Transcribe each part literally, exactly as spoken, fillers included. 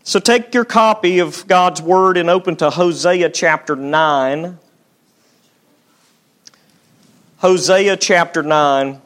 So take your copy of God's Word and open to Hosea chapter nine. Hosea chapter nine.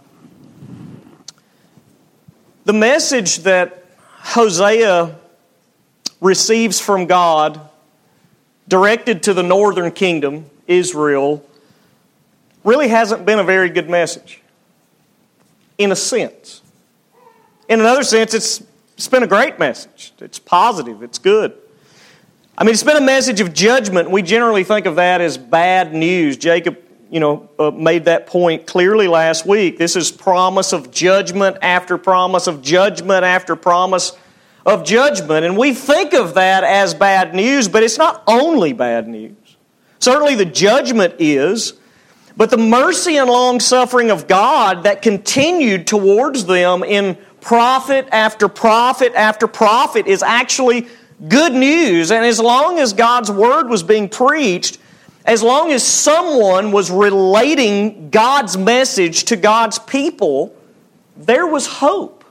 The message that Hosea receives from God, directed to the northern kingdom, Israel, really hasn't been a very good message, in a sense. In another sense, it's, it's been a great message. It's positive. It's good. I mean, it's been a message of judgment. We generally think of that as bad news. Jacob, you know, uh, made that point clearly last week. This is promise of judgment after promise of judgment after promise of judgment. And we think of that as bad news, but it's not only bad news. Certainly the judgment is, but the mercy and long-suffering of God that continued towards them in prophet after prophet after prophet is actually good news. And as long as God's Word was being preached, as long as someone was relating God's message to God's people, there was hope.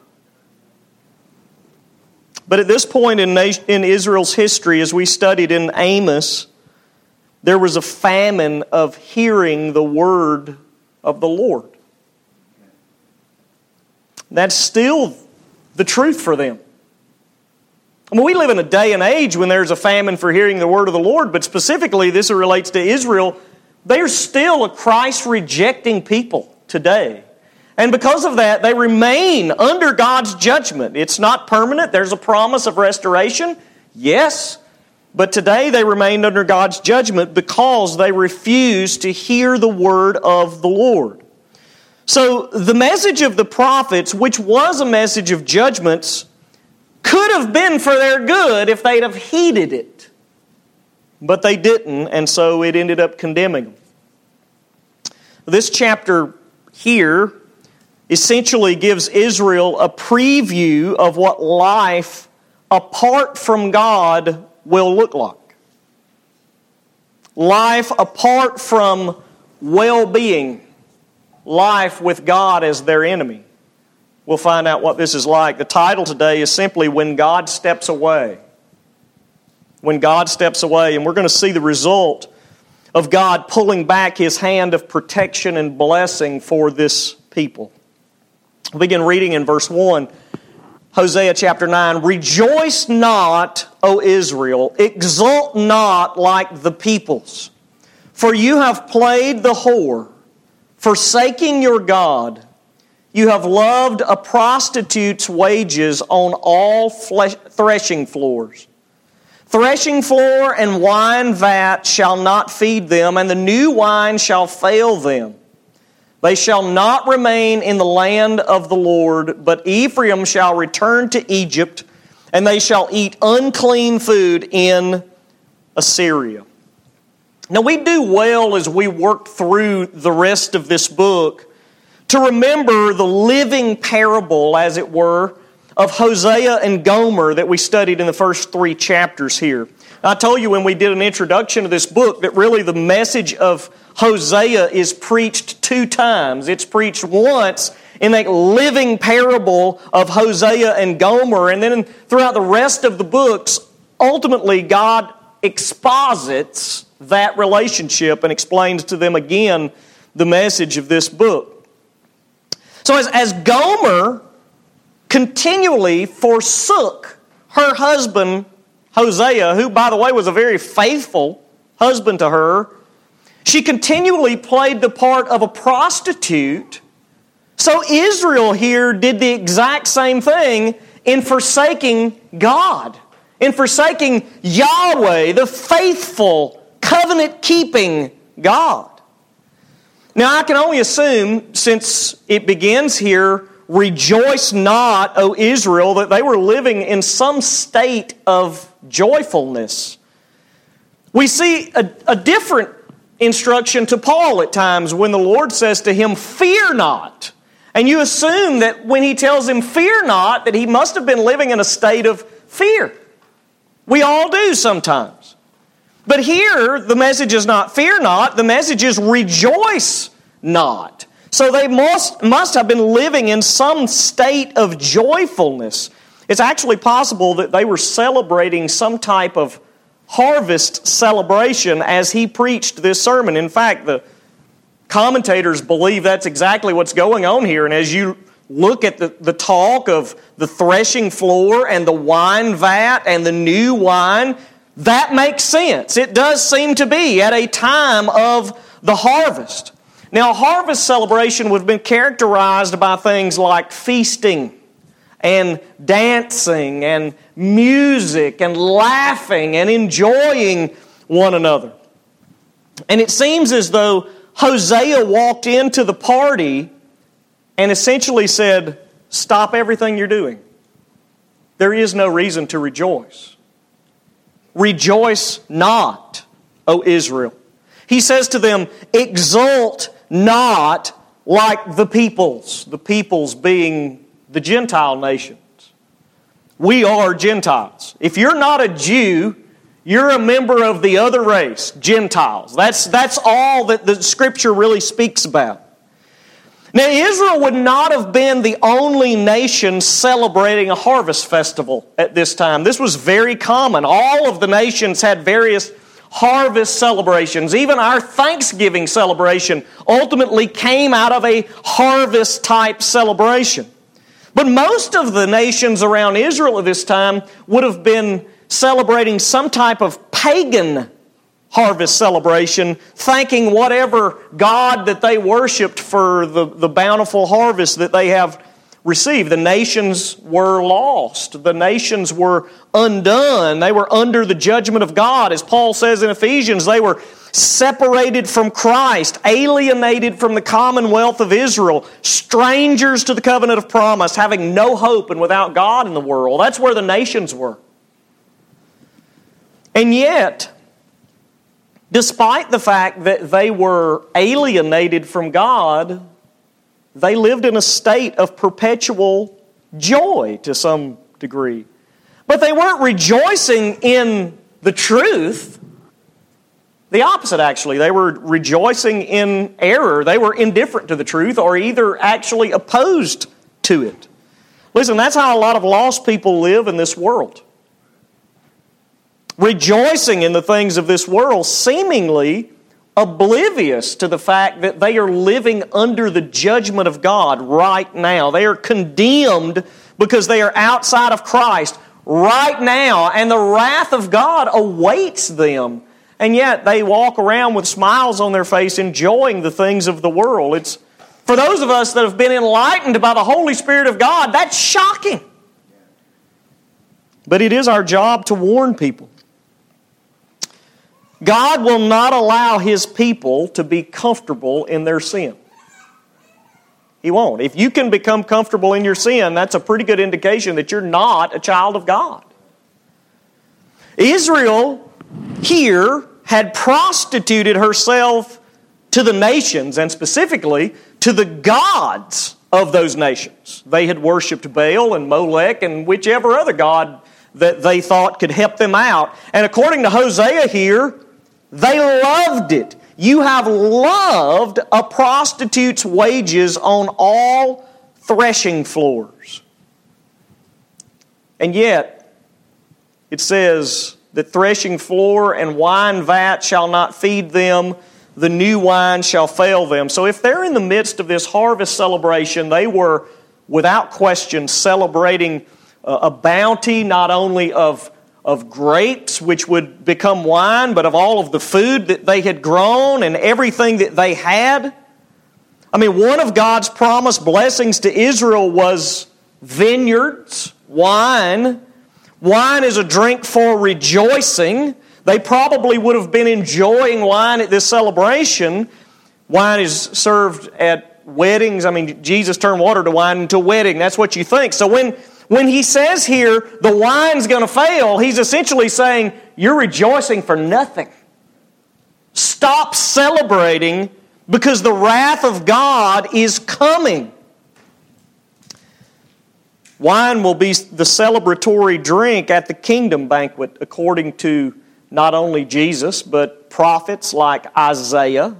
But at this point in, in Israel's history, as we studied in Amos, there was a famine of hearing the word of the Lord. That's still the truth for them. I mean, we live in a day and age when there's a famine for hearing the word of the Lord, but specifically this relates to Israel. They're still a Christ-rejecting people today. And because of that, they remain under God's judgment. It's not permanent. There's a promise of restoration, yes, but today they remain under God's judgment because they refuse to hear the word of the Lord. So the message of the prophets, which was a message of judgments, could have been for their good if they'd have heeded it. But they didn't, and so it ended up condemning them. This chapter here essentially gives Israel a preview of what life apart from God will look like. Life apart from well-being. Life with God as their enemy. We'll find out what this is like. The title today is simply When God Steps Away. When God steps away. And we're going to see the result of God pulling back His hand of protection and blessing for this people. We'll begin reading in verse one. Hosea chapter nine. Rejoice not, O Israel, exult not like the peoples. For you have played the whore, forsaking your God. You have loved a prostitute's wages on all flesh, threshing floors. Threshing floor and wine vat shall not feed them, and the new wine shall fail them. They shall not remain in the land of the Lord, but Ephraim shall return to Egypt, and they shall eat unclean food in Assyria. Now we do well as we work through the rest of this book to remember the living parable, as it were, of Hosea and Gomer that we studied in the first three chapters here. I told you when we did an introduction to this book that really the message of Hosea is preached two times. It's preached once in that living parable of Hosea and Gomer, and then throughout the rest of the books, ultimately God exposits that relationship and explains to them again the message of this book. So as, as Gomer continually forsook her husband Hosea, who, by the way, was a very faithful husband to her, she continually played the part of a prostitute. So Israel here did the exact same thing in forsaking God, in forsaking Yahweh, the faithful, covenant-keeping God. Now, I can only assume, since it begins here, rejoice not, O Israel, that they were living in some state of joyfulness. We see a, a different instruction to Paul at times when the Lord says to him, fear not. And you assume that when he tells him, fear not, that he must have been living in a state of fear. We all do sometimes. But here, the message is not fear not, the message is rejoice not. So they must, must have been living in some state of joyfulness. It's actually possible that they were celebrating some type of harvest celebration as he preached this sermon. In fact, the commentators believe that's exactly what's going on here. And as you look at the, the talk of the threshing floor and the wine vat and the new wine, that makes sense. It does seem to be at a time of the harvest. Now, a harvest celebration would have been characterized by things like feasting and dancing and music and laughing and enjoying one another. And it seems as though Hosea walked into the party and essentially said, stop everything you're doing. There is no reason to rejoice. Rejoice not, O Israel. He says to them, exult not like the peoples. The peoples being the Gentile nations. We are Gentiles. If you're not a Jew, you're a member of the other race, Gentiles. That's, that's all that the Scripture really speaks about. Now, Israel would not have been the only nation celebrating a harvest festival at this time. This was very common. All of the nations had various harvest celebrations. Even our Thanksgiving celebration ultimately came out of a harvest-type celebration. But most of the nations around Israel at this time would have been celebrating some type of pagan harvest celebration, thanking whatever god that they worshipped for the, the bountiful harvest that they have received. The nations were lost. The nations were undone. They were under the judgment of God. As Paul says in Ephesians, they were separated from Christ, alienated from the commonwealth of Israel, strangers to the covenant of promise, having no hope and without God in the world. That's where the nations were. And yet, despite the fact that they were alienated from God, they lived in a state of perpetual joy to some degree. But they weren't rejoicing in the truth. The opposite, actually. They were rejoicing in error. They were indifferent to the truth or either actually opposed to it. Listen, that's how a lot of lost people live in this world. Rejoicing in the things of this world, seemingly oblivious to the fact that they are living under the judgment of God right now. They are condemned because they are outside of Christ right now, and the wrath of God awaits them. And yet they walk around with smiles on their face, enjoying the things of the world. It's for those of us that have been enlightened by the Holy Spirit of God, that's shocking. But it is our job to warn people. God will not allow His people to be comfortable in their sin. He won't. If you can become comfortable in your sin, that's a pretty good indication that you're not a child of God. Israel here had prostituted herself to the nations, and specifically to the gods of those nations. They had worshipped Baal and Molech and whichever other god that they thought could help them out. And according to Hosea here, they loved it. You have loved a prostitute's wages on all threshing floors. And yet, it says that threshing floor and wine vat shall not feed them, the new wine shall fail them. So if they're in the midst of this harvest celebration, they were, without question, celebrating a bounty not only of of grapes, which would become wine, but of all of the food that they had grown and everything that they had. I mean, one of God's promised blessings to Israel was vineyards, wine. Wine is a drink for rejoicing. They probably would have been enjoying wine at this celebration. Wine is served at weddings. I mean, Jesus turned water to wine into a wedding. That's what you think. So when When he says here, the wine's going to fail, he's essentially saying, you're rejoicing for nothing. Stop celebrating because the wrath of God is coming. Wine will be the celebratory drink at the kingdom banquet, according to not only Jesus, but prophets like Isaiah.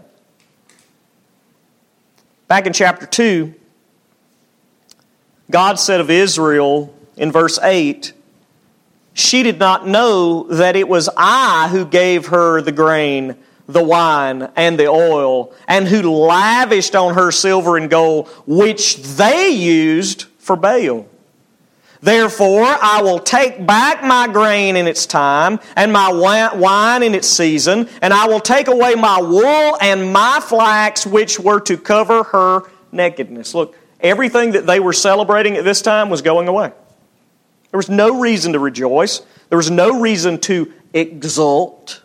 Back in chapter two, God said of Israel in verse eight, she did not know that it was I who gave her the grain, the wine, and the oil, and who lavished on her silver and gold, which they used for Baal. Therefore, I will take back my grain in its time, and my wine in its season, and I will take away my wool and my flax, which were to cover her nakedness. Look, everything that they were celebrating at this time was going away. There was no reason to rejoice. There was no reason to exult.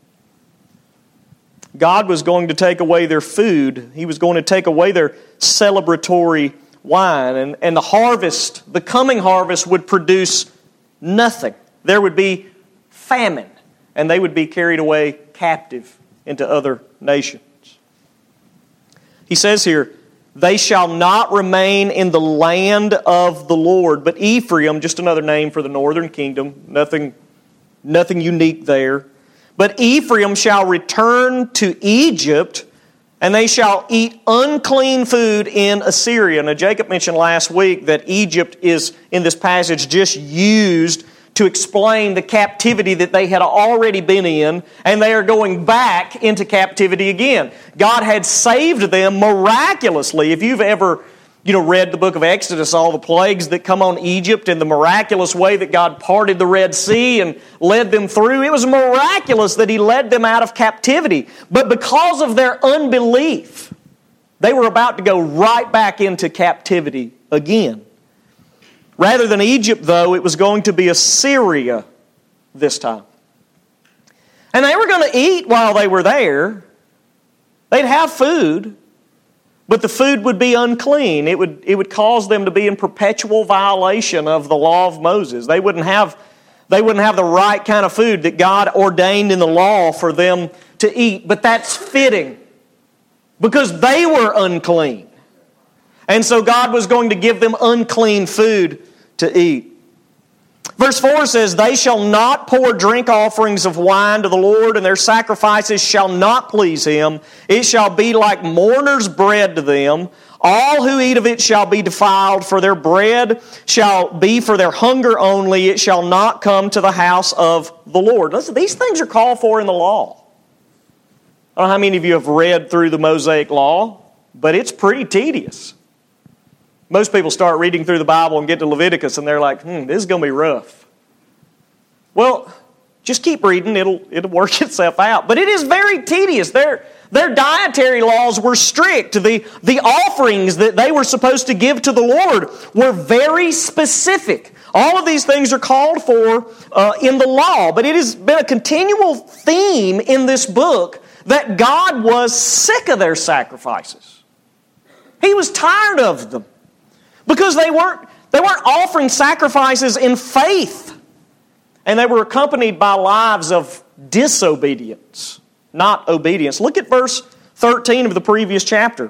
God was going to take away their food. He was going to take away their celebratory wine. And, and the harvest, the coming harvest, would produce nothing. There would be famine, and they would be carried away captive into other nations. He says here, they shall not remain in the land of the Lord. But Ephraim, just another name for the northern kingdom, nothing, nothing unique there. But Ephraim shall return to Egypt, and they shall eat unclean food in Assyria. Now, Jacob mentioned last week that Egypt is, in this passage, just used to explain the captivity that they had already been in, and they are going back into captivity again. God had saved them miraculously. If you've ever, you know, read the book of Exodus, all the plagues that come on Egypt and the miraculous way that God parted the Red Sea and led them through, it was miraculous that He led them out of captivity. But because of their unbelief, they were about to go right back into captivity again. Rather than Egypt, though, it was going to be Assyria this time. And they were going to eat while they were there. They'd have food, but the food would be unclean. It would, it would cause them to be in perpetual violation of the law of Moses. They wouldn't have, they wouldn't have the right kind of food that God ordained in the law for them to eat. But that's fitting, because they were unclean. And so God was going to give them unclean food to eat. Verse four says, they shall not pour drink offerings of wine to the Lord, and their sacrifices shall not please Him. It shall be like mourners' bread to them. All who eat of it shall be defiled, for their bread shall be for their hunger only. It shall not come to the house of the Lord. Listen, these things are called for in the law. I don't know how many of you have read through the Mosaic Law, but it's pretty tedious. Most people start reading through the Bible and get to Leviticus and they're like, hmm, this is going to be rough. Well, just keep reading. It'll, it'll work itself out. But it is very tedious. Their, their dietary laws were strict. The, the offerings that they were supposed to give to the Lord were very specific. All of these things are called for uh, in the law. But it has been a continual theme in this book that God was sick of their sacrifices. He was tired of them. Because they weren't, they weren't offering sacrifices in faith. And they were accompanied by lives of disobedience, not obedience. Look at verse thirteen of the previous chapter.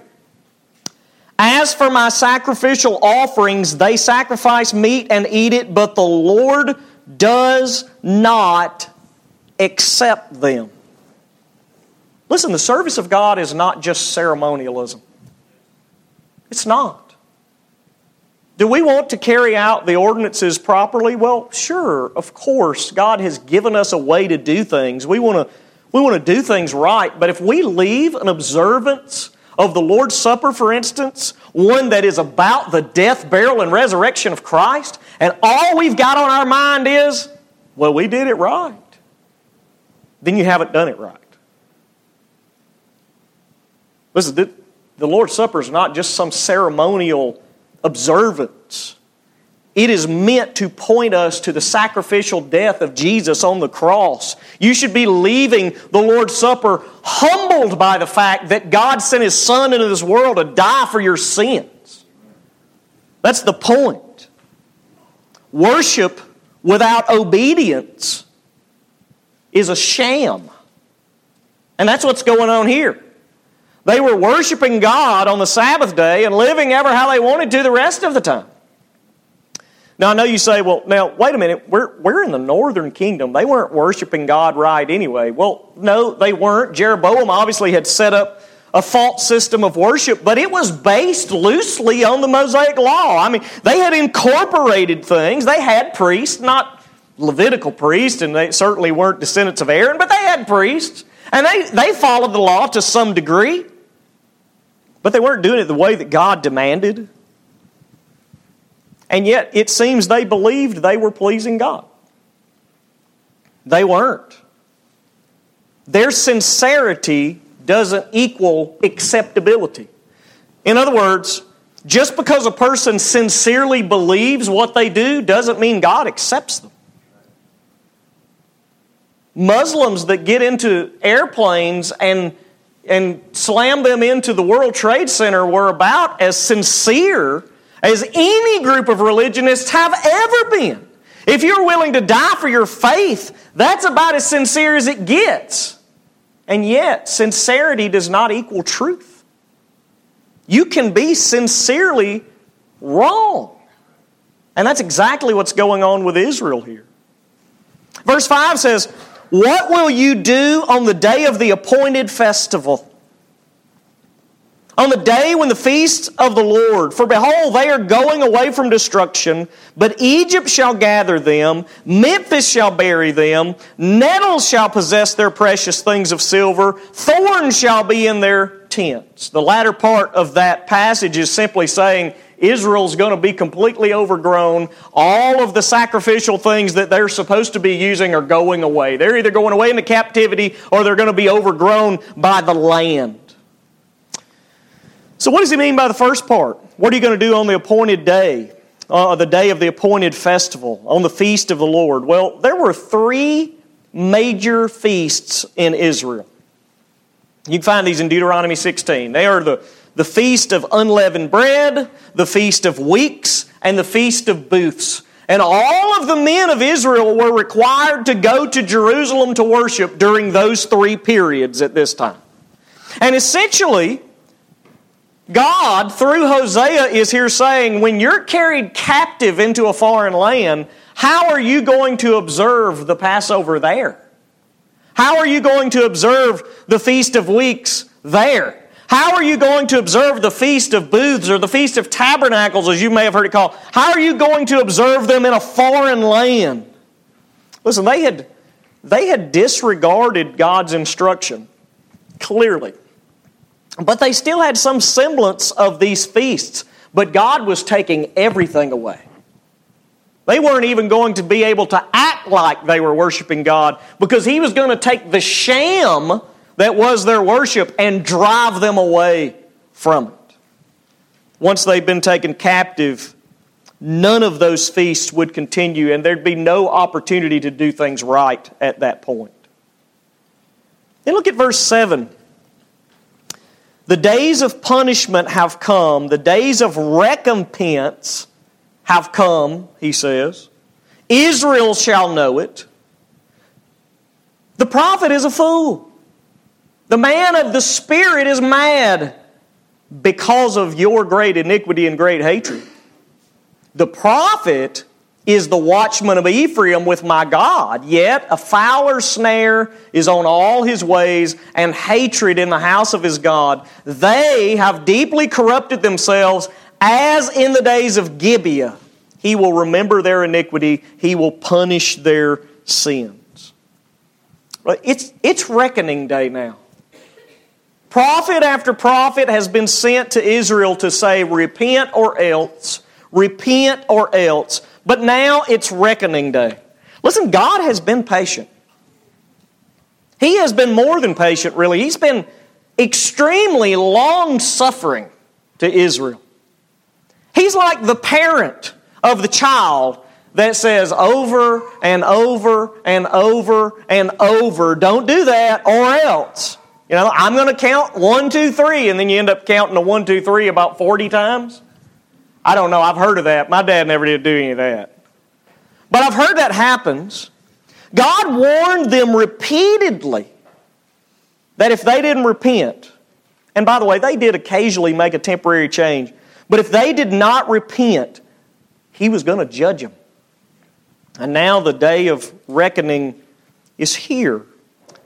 As for my sacrificial offerings, they sacrifice meat and eat it, but the Lord does not accept them. Listen, the service of God is not just ceremonialism. It's not. Do we want to carry out the ordinances properly? Well, sure, of course. God has given us a way to do things. We want to, we want to do things right. But if we leave an observance of the Lord's Supper, for instance, one that is about the death, burial, and resurrection of Christ, and all we've got on our mind is, well, we did it right, then you haven't done it right. Listen, the, the Lord's Supper is not just some ceremonial observance. It is meant to point us to the sacrificial death of Jesus on the cross. You should be leaving the Lord's Supper humbled by the fact that God sent His Son into this world to die for your sins. That's the point. Worship without obedience is a sham. And that's what's going on here. They were worshiping God on the Sabbath day and living ever how they wanted to the rest of the time. Now, I know you say, well, now, wait a minute. We're, we're in the northern kingdom. They weren't worshiping God right anyway. Well, no, they weren't. Jeroboam obviously had set up a false system of worship, but it was based loosely on the Mosaic Law. I mean, they had incorporated things. They had priests, not Levitical priests, and they certainly weren't descendants of Aaron, but they had priests. And they, they followed the law to some degree, but they weren't doing it the way that God demanded. And yet, it seems they believed they were pleasing God. They weren't. Their sincerity doesn't equal acceptability. In other words, just because a person sincerely believes what they do doesn't mean God accepts them. Muslims that get into airplanes and, and slam them into the World Trade Center were about as sincere as any group of religionists have ever been. If you're willing to die for your faith, that's about as sincere as it gets. And yet, sincerity does not equal truth. You can be sincerely wrong. And that's exactly what's going on with Israel here. Verse five says, "What will you do on the day of the appointed festival? On the day when the feast of the Lord, for behold, they are going away from destruction, but Egypt shall gather them, Memphis shall bury them, nettles shall possess their precious things of silver, thorns shall be in their tents." The latter part of that passage is simply saying Israel's going to be completely overgrown. All of the sacrificial things that they're supposed to be using are going away. They're either going away into captivity or they're going to be overgrown by the land. So what does he mean by the first part? What are you going to do on the appointed day, uh, the day of the appointed festival, on the feast of the Lord? Well, there were three major feasts in Israel. You can find these in Deuteronomy sixteen. They are the, the feast of unleavened bread, the feast of weeks, and the feast of booths. And all of the men of Israel were required to go to Jerusalem to worship during those three periods at this time. And essentially, God, through Hosea, is here saying, when you're carried captive into a foreign land, how are you going to observe the Passover there? How are you going to observe the Feast of Weeks there? How are you going to observe the Feast of Booths or the Feast of Tabernacles, as you may have heard it called? How are you going to observe them in a foreign land? Listen, they had, they had disregarded God's instruction, clearly. But they still had some semblance of these feasts. But God was taking everything away. They weren't even going to be able to act like they were worshiping God because He was going to take the sham that was their worship and drive them away from it. Once they'd been taken captive, none of those feasts would continue and there'd be no opportunity to do things right at that point. Then look at verse seven. "The days of punishment have come, the days of recompense have come," he says. "Israel shall know it. The prophet is a fool. The man of the Spirit is mad because of your great iniquity and great hatred. The prophet is the watchman of Ephraim with my God, yet a fowler snare is on all his ways, and hatred in the house of his God. They have deeply corrupted themselves, as in the days of Gibeah. He will remember their iniquity, He will punish their sins." It's, it's reckoning day now. Prophet after prophet has been sent to Israel to say, repent or else, repent or else. But now it's reckoning day. Listen, God has been patient. He has been more than patient, really. He's been extremely long-suffering to Israel. He's like the parent of the child that says over and over and over and over, don't do that or else. You know, I'm going to count one, two, three, and then you end up counting the one, two, three about forty times. I don't know. I've heard of that. My dad never did do any of that. But I've heard that happens. God warned them repeatedly that if they didn't repent, and by the way, they did occasionally make a temporary change, but if they did not repent, He was going to judge them. And now the day of reckoning is here.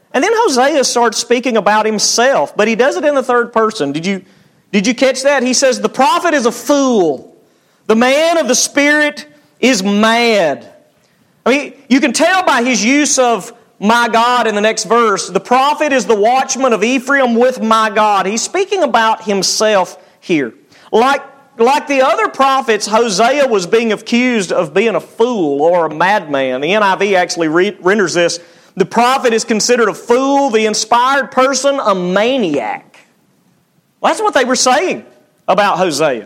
And then Hosea starts speaking about himself, but he does it in the third person. Did you, did you catch that? He says, the prophet is a fool. The man of the Spirit is mad. I mean, you can tell by his use of my God in the next verse. The prophet is the watchman of Ephraim with my God. He's speaking about himself here. Like, like the other prophets, Hosea was being accused of being a fool or a madman. The N I V actually re- renders this. The prophet is considered a fool, the inspired person, a maniac. Well, that's what they were saying about Hosea.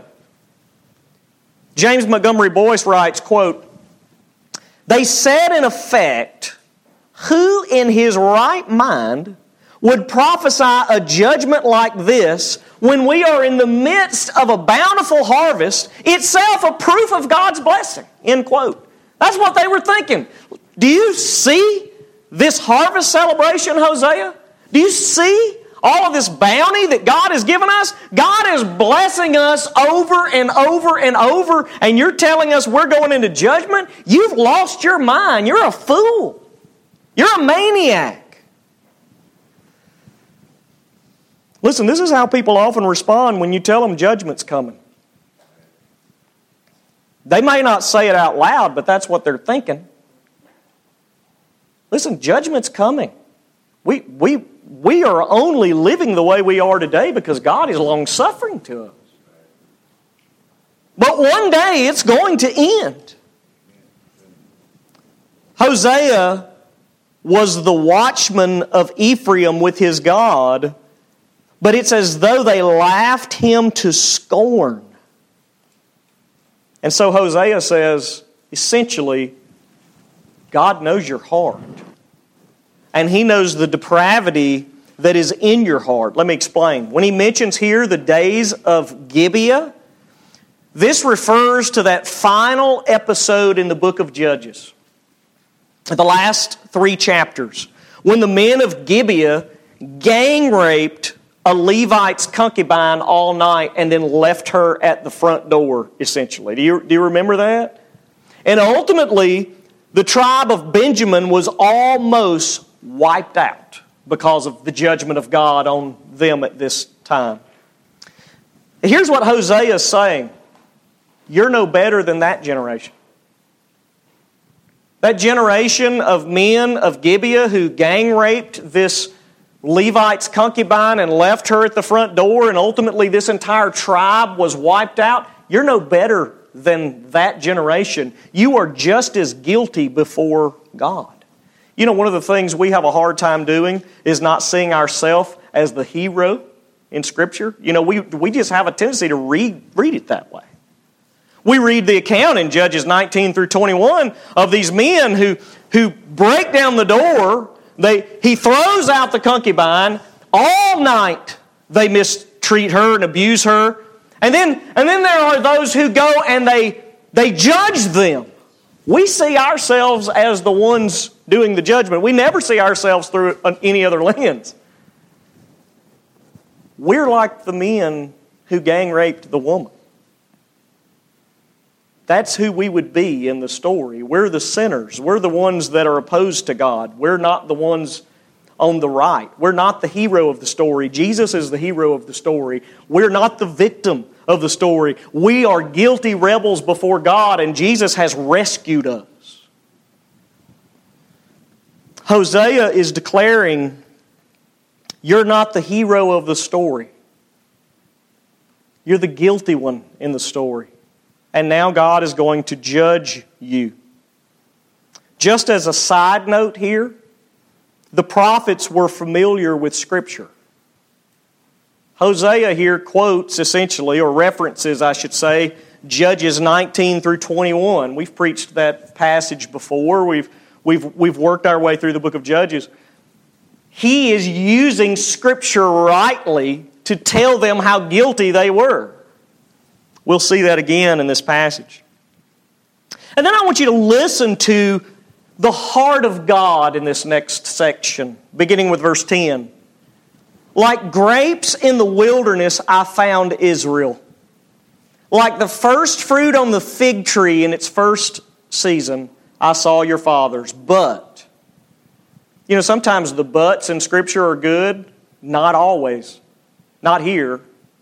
James Montgomery Boyce writes, quote, they said in effect, who in his right mind would prophesy a judgment like this when we are in the midst of a bountiful harvest, itself a proof of God's blessing, end quote. That's what they were thinking. Do you see this harvest celebration, Hosea? Do you see all of this bounty that God has given us? God is blessing us over and over and over, and you're telling us we're going into judgment? You've lost your mind. You're a fool. You're a maniac. Listen, this is how people often respond when you tell them judgment's coming. They may not say it out loud, but that's what they're thinking. Listen, judgment's coming. We, we, we are only living the way we are today because God is long-suffering to us. But one day it's going to end. Hosea was the watchman of Ephraim with his God, but it's as though they laughed him to scorn. And so Hosea says, essentially, God knows your heart. And He knows the depravity that is in your heart. Let me explain. When he mentions here the days of Gibeah, this refers to that final episode in the book of Judges. The last three chapters. When the men of Gibeah gang raped a Levite's concubine all night and then left her at the front door, essentially. Do you, do you remember that? And ultimately, the tribe of Benjamin was almost wiped out because of the judgment of God on them at this time. Here's what Hosea is saying. You're no better than that generation. That generation of men of Gibeah who gang raped this Levite's concubine and left her at the front door, and ultimately this entire tribe was wiped out. You're no better than that generation. You are just as guilty before God. You know, one of the things we have a hard time doing is not seeing ourselves as the hero in Scripture. You know, we, we just have a tendency to read, read it that way. We read the account in Judges nineteen through twenty-one of these men who, who break down the door. They, he throws out the concubine. All night they mistreat her and abuse her. And then, and then there are those who go and they, they judge them. We see ourselves as the ones doing the judgment. We never see ourselves through any other lens. We're like the men who gang raped the woman. That's who we would be in the story. We're the sinners. We're the ones that are opposed to God. We're not the ones on the right. We're not the hero of the story. Jesus is the hero of the story. We're not the victim of the story. We are guilty rebels before God, and Jesus has rescued us. Hosea is declaring, you're not the hero of the story. You're the guilty one in the story. And now God is going to judge you. Just as a side note here, the prophets were familiar with Scripture. Hosea here quotes essentially, or references I should say, Judges nineteen through twenty-one. We've preached that passage before. We've, we've, we've worked our way through the book of Judges. He is using Scripture rightly to tell them how guilty they were. We'll see that again in this passage. And then I want you to listen to the heart of God in this next section, beginning with verse ten. Like grapes in the wilderness, I found Israel. Like the first fruit on the fig tree in its first season, I saw your fathers. But You know, sometimes the buts in Scripture are good. Not always. Not here.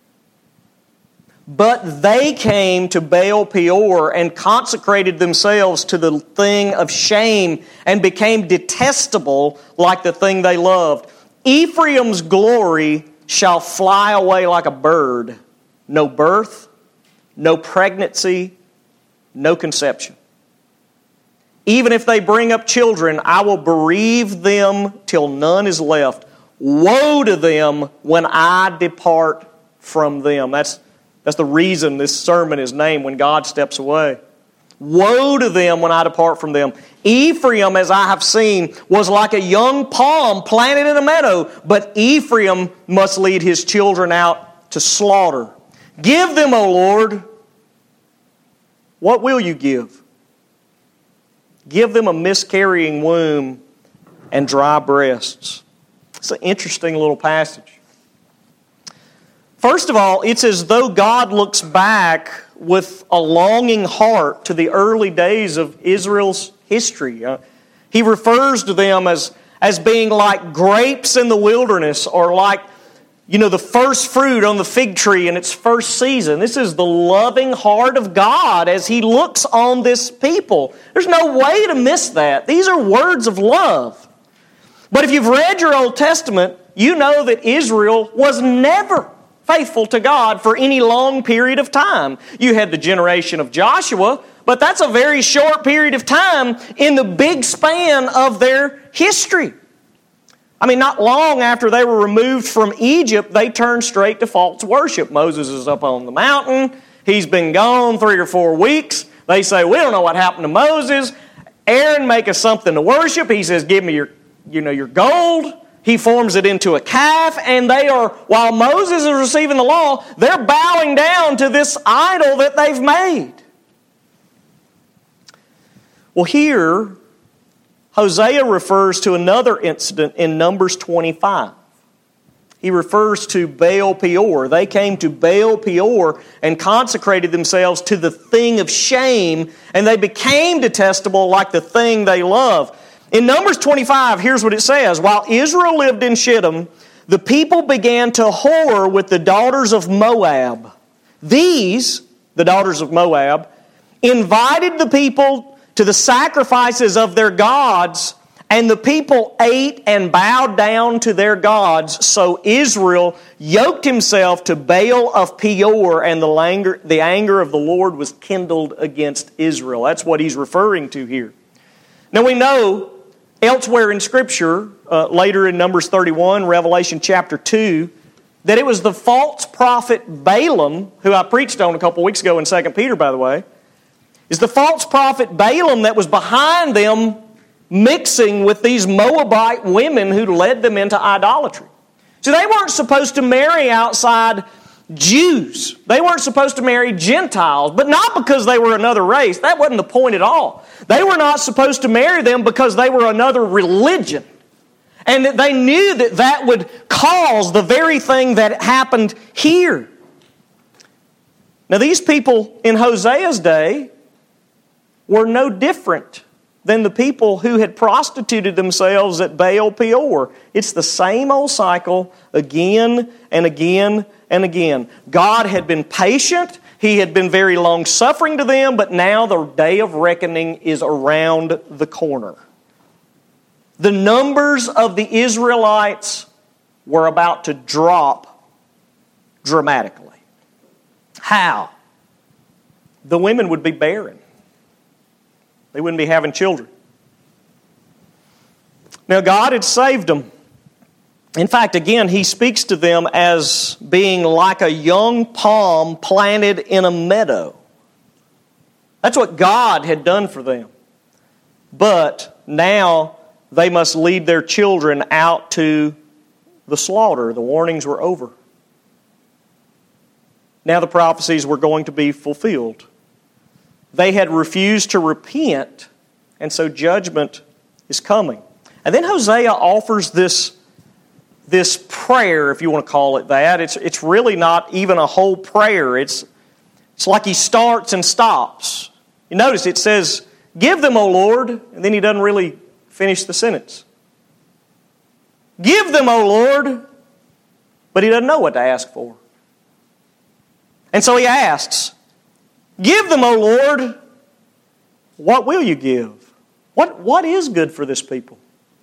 But they came to Baal Peor and consecrated themselves to the thing of shame and became detestable like the thing they loved. Ephraim's glory shall fly away like a bird. No birth, no pregnancy, no conception. Even if they bring up children, I will bereave them till none is left. Woe to them when I depart from them. That's That's the reason this sermon is named, When God Steps Away. Woe to them when I depart from them. Ephraim, as I have seen, was like a young palm planted in a meadow, but Ephraim must lead his children out to slaughter. Give them, O Lord. What will you give? Give them a miscarrying womb and dry breasts. It's an interesting little passage. First of all, it's as though God looks back with a longing heart to the early days of Israel's history. Uh, he refers to them as, as being like grapes in the wilderness, or like, you know, the first fruit on the fig tree in its first season. This is the loving heart of God as He looks on this people. There's no way to miss that. These are words of love. But if you've read your Old Testament, you know that Israel was never faithful to God for any long period of time. You had the generation of Joshua, but that's a very short period of time in the big span of their history. I mean, not long after they were removed from Egypt, they turned straight to false worship. Moses is up on the mountain. He's been gone three or four weeks. They say, we don't know what happened to Moses. Aaron, make us something to worship. He says, give me your, you know, your gold. He forms it into a calf, and they are, while Moses is receiving the law, they're bowing down to this idol that they've made. Well, here, Hosea refers to another incident in Numbers twenty-five. He refers to Baal Peor. They came to Baal Peor and consecrated themselves to the thing of shame, and they became detestable like the thing they love. In Numbers twenty-five, here's what it says. While Israel lived in Shittim, the people began to whore with the daughters of Moab. These, the daughters of Moab, invited the people to the sacrifices of their gods, and the people ate and bowed down to their gods. So Israel yoked himself to Baal of Peor, and the anger, the anger of the Lord was kindled against Israel. That's what he's referring to here. Now we know elsewhere in Scripture, uh, later in Numbers thirty-one, Revelation chapter two, that it was the false prophet Balaam, who I preached on a couple weeks ago in Second Peter, by the way, is the false prophet Balaam that was behind them mixing with these Moabite women who led them into idolatry. So they weren't supposed to marry outside Jews. They weren't supposed to marry Gentiles, but not because they were another race. That wasn't the point at all. They were not supposed to marry them because they were another religion. And that they knew that that would cause the very thing that happened here. Now these people in Hosea's day were no different than the people who had prostituted themselves at Baal Peor. It's the same old cycle again and again and again. God had been patient. He had been very long-suffering to them, but now the day of reckoning is around the corner. The numbers of the Israelites were about to drop dramatically. How? The women would be barren. They wouldn't be having children. Now, God had saved them. In fact, again, He speaks to them as being like a young palm planted in a meadow. That's what God had done for them. But now they must lead their children out to the slaughter. The warnings were over. Now the prophecies were going to be fulfilled. They had refused to repent, and so judgment is coming. And then Hosea offers this, this prayer, if you want to call it that. It's, it's really not even a whole prayer. It's, it's like he starts and stops. You notice it says, give them, O Lord, and then he doesn't really finish the sentence. Give them, O Lord. But he doesn't know what to ask for. And so he asks, give them, O Lord. What will you give? What, what is good for this people?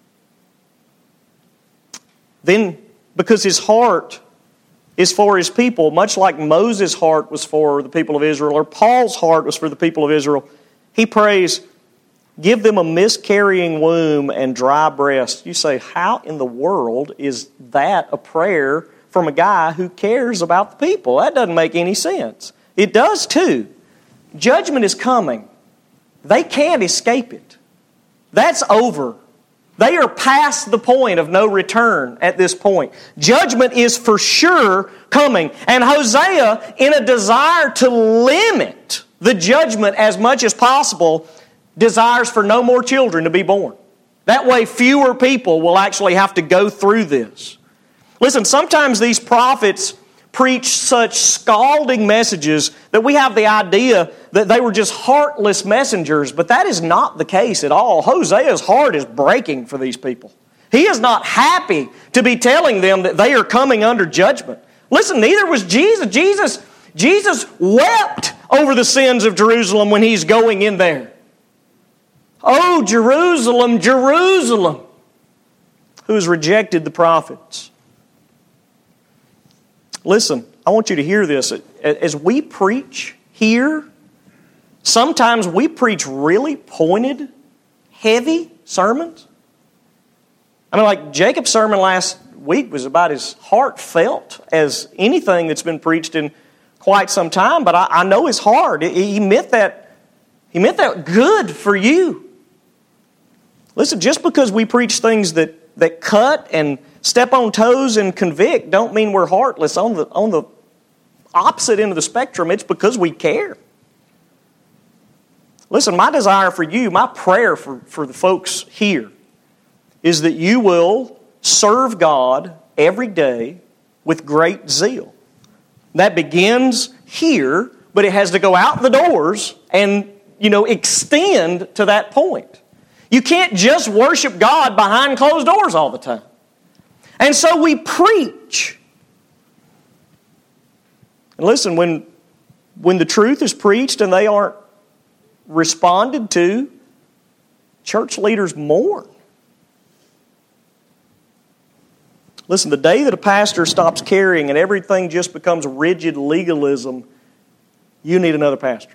Then, because his heart is for his people, much like Moses' heart was for the people of Israel, or Paul's heart was for the people of Israel, he prays, give them a miscarrying womb and dry breast. You say, how in the world is that a prayer from a guy who cares about the people? That doesn't make any sense. It does too. Judgment is coming. They can't escape it. That's over. They are past the point of no return at this point. Judgment is for sure coming. And Hosea, in a desire to limit the judgment as much as possible, desires for no more children to be born. That way fewer people will actually have to go through this. Listen, sometimes these prophets preach such scalding messages that we have the idea that they were just heartless messengers, but that is not the case at all. Hosea's heart is breaking for these people. He is not happy to be telling them that they are coming under judgment. Listen, neither was Jesus. Jesus, Jesus wept over the sins of Jerusalem when he's going in there. Oh, Jerusalem, Jerusalem, who has rejected the prophets. Listen, I want you to hear this. As we preach here, sometimes we preach really pointed, heavy sermons. I mean, like Jacob's sermon last week was about as heartfelt as anything that's been preached in quite some time, but I, I know his heart. He meant that, he meant that good for you. Listen, just because we preach things that, that cut and step on toes and convict don't mean we're heartless. On the, on the opposite end of the spectrum, it's because we care. Listen, my desire for you, my prayer for, for the folks here is that you will serve God every day with great zeal. That begins here, but it has to go out the doors and, you know, extend to that point. You can't just worship God behind closed doors all the time. And so we preach. And listen, when, when the truth is preached and they aren't responded to, church leaders mourn. Listen, the day that a pastor stops caring and everything just becomes rigid legalism, you need another pastor.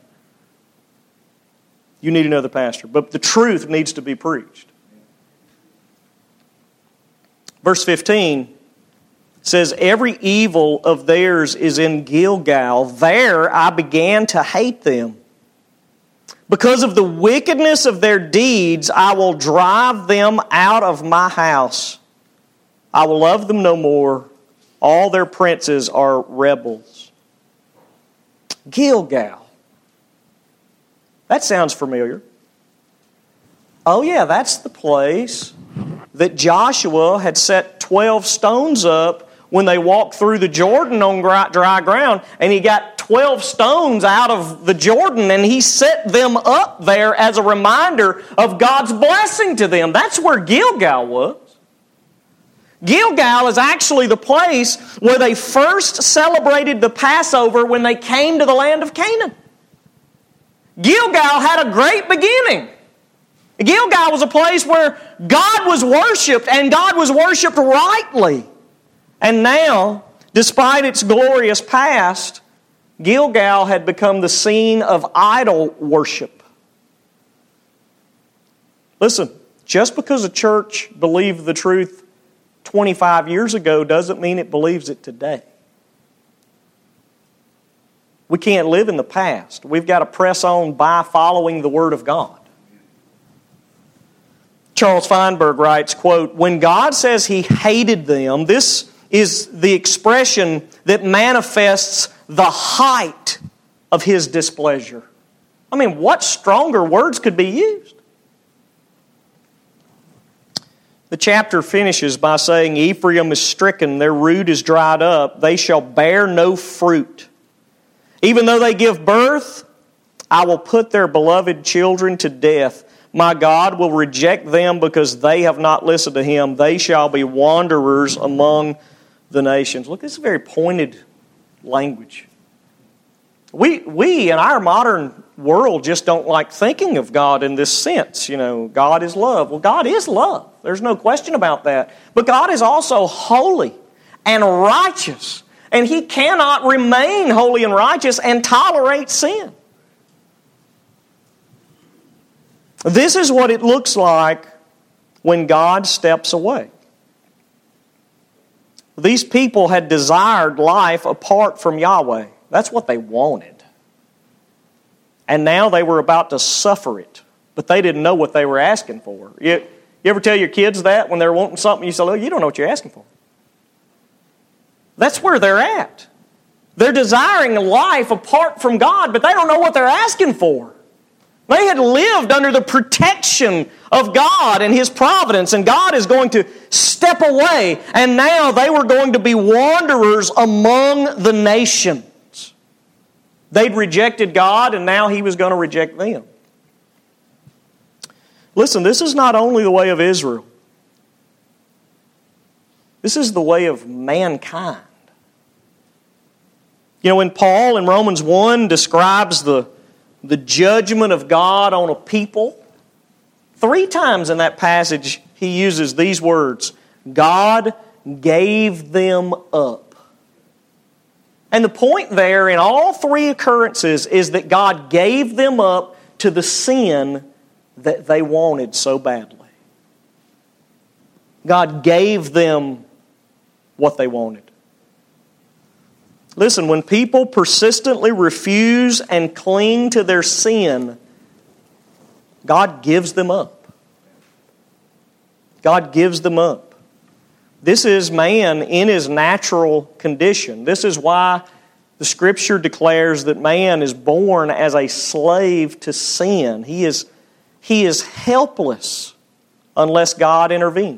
You need another pastor. But the truth needs to be preached. Verse fifteen says, every evil of theirs is in Gilgal. There I began to hate them. Because of the wickedness of their deeds, I will drive them out of my house. I will love them no more. All their princes are rebels. Gilgal. That sounds familiar. Oh yeah, that's the place that Joshua had set twelve stones up when they walked through the Jordan on dry ground, and he got twelve stones out of the Jordan and he set them up there as a reminder of God's blessing to them. That's where Gilgal was. Gilgal is actually the place where they first celebrated the Passover when they came to the land of Canaan. Gilgal had a great beginning. Gilgal was a place where God was worshipped, and God was worshipped rightly. And now, despite its glorious past, Gilgal had become the scene of idol worship. Listen, just because a church believed the truth twenty-five years ago doesn't mean it believes it today. We can't live in the past. We've got to press on by following the Word of God. Charles Feinberg writes, quote, when God says He hated them, this is the expression that manifests the height of His displeasure. I mean, what stronger words could be used? The chapter finishes by saying, Ephraim is stricken, their root is dried up, they shall bear no fruit. Even though they give birth, I will put their beloved children to death. my God will reject them because they have not listened to Him. They shall be wanderers among the nations. Look, this is very pointed language. We, we in our modern world just don't like thinking of God in this sense. You know, God is love. Well, God is love. There's no question about that. But God is also holy and righteous. And He cannot remain holy and righteous and tolerate sin. This is what it looks like when God steps away. These people had desired life apart from Yahweh. That's what they wanted. And now they were about to suffer it. But they didn't know what they were asking for. You, you ever tell your kids that when they're wanting something, you say, "Look, you don't know what you're asking for." That's where they're at. They're desiring life apart from God, but they don't know what they're asking for. They had lived under the protection of God and His providence, and God is going to step away, and now they were going to be wanderers among the nations. They'd rejected God, and now He was going to reject them. Listen, this is not only the way of Israel. This is the way of mankind. You know, when Paul in Romans one describes the, the judgment of God on a people, three times in that passage he uses these words: God gave them up. And the point there in all three occurrences is that God gave them up to the sin that they wanted so badly. God gave them what they wanted. Listen, when people persistently refuse and cling to their sin, God gives them up. God gives them up. This is man in his natural condition. This is why the Scripture declares that man is born as a slave to sin. He is, he is helpless unless God intervenes.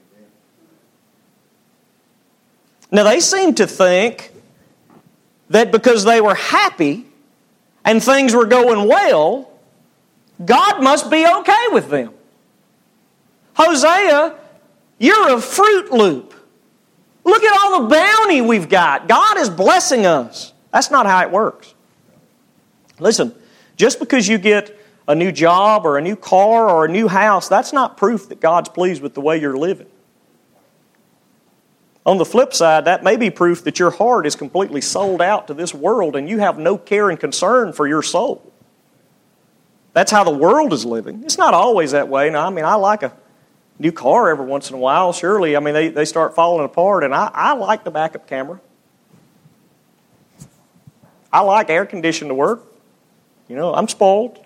Now, they seem to think that because they were happy and things were going well, God must be okay with them. Hosea, you're a Fruit Loop. Look at all the bounty we've got. God is blessing us. That's not how it works. Listen, just because you get a new job or a new car or a new house, that's not proof that God's pleased with the way you're living. On the flip side, that may be proof that your heart is completely sold out to this world and you have no care and concern for your soul. That's how the world is living. It's not always that way. Now, I mean, I like a new car every once in a while, surely. I mean, they, they start falling apart, and I, I like the backup camera. I like air conditioning to work. You know, I'm spoiled.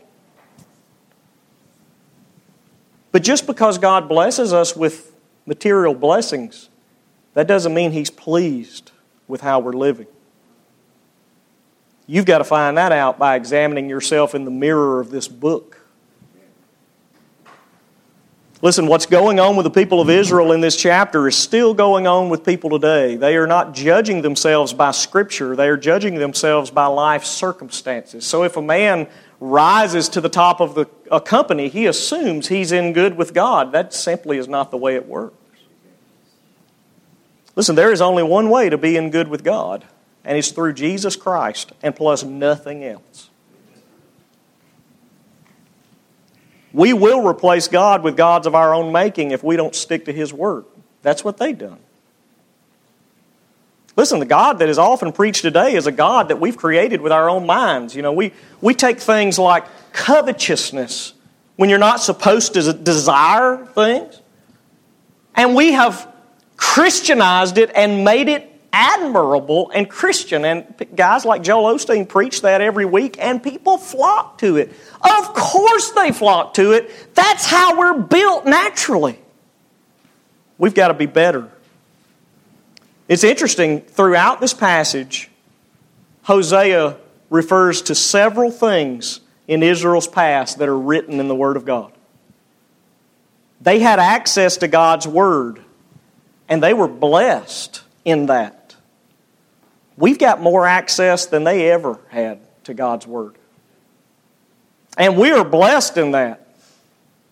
But just because God blesses us with material blessings, that doesn't mean He's pleased with how we're living. You've got to find that out by examining yourself in the mirror of this book. Listen, what's going on with the people of Israel in this chapter is still going on with people today. They are not judging themselves by Scripture. They are judging themselves by life circumstances. So if a man rises to the top of the, a company, he assumes he's in good with God. That simply is not the way it works. Listen, there is only one way to be in good with God, and it's through Jesus Christ and plus nothing else. We will replace God with gods of our own making if we don't stick to His Word. That's what they've done. Listen, the God that is often preached today is a God that we've created with our own minds. You know, we, we take things like covetousness, when you're not supposed to desire things, and we have Christianized it and made it admirable and Christian. And guys like Joel Osteen preach that every week, and people flock to it. Of course they flock to it. That's how we're built naturally. We've got to be better. It's interesting, throughout this passage, Hosea refers to several things in Israel's past that are written in the Word of God. They had access to God's Word, and they were blessed in that. We've got more access than they ever had to God's Word. And we are blessed in that.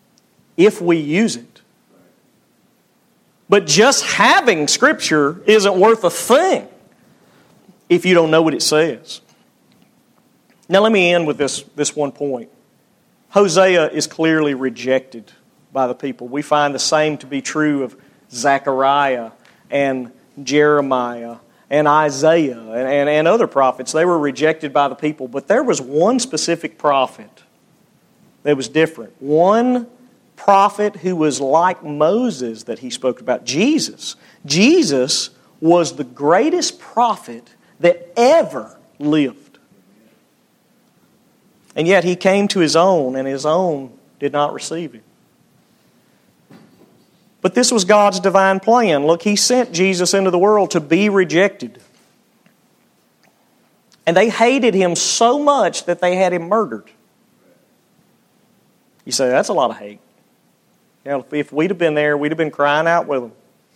if we use it. But just having Scripture isn't worth a thing if you don't know what it says. Now let me end with this, this one point. Hosea is clearly rejected by the people. We find the same to be true of Zechariah and Jeremiah and Isaiah and, and, and other prophets. They were rejected by the people. But there was one specific prophet that was different. One prophet who was like Moses that he spoke about. Jesus. Jesus was the greatest prophet that ever lived. And yet he came to his own, and his own did not receive him. But this was God's divine plan. Look, He sent Jesus into the world to be rejected. And they hated Him so much that they had Him murdered. You say, that's a lot of hate. You know, if we'd have been there, we'd have been crying out with them.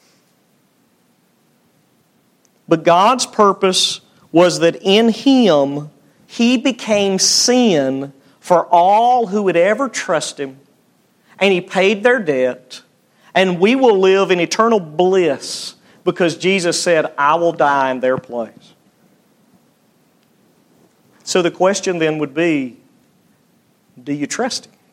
But God's purpose was that in Him, He became sin for all who would ever trust Him. And He paid their debt. And we will live in eternal bliss because Jesus said, I will die in their place. So the question then would be, do you trust Him?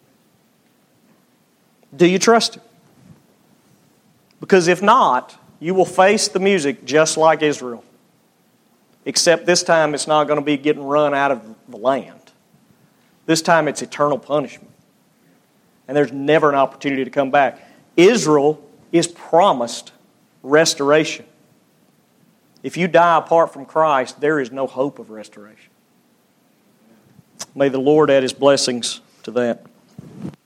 Do you trust Him? Because if not, you will face the music just like Israel. Except this time it's not going to be getting run out of the land. This time it's eternal punishment. And there's never an opportunity to come back. Israel is promised restoration. If you die apart from Christ, there is no hope of restoration. May the Lord add His blessings to that.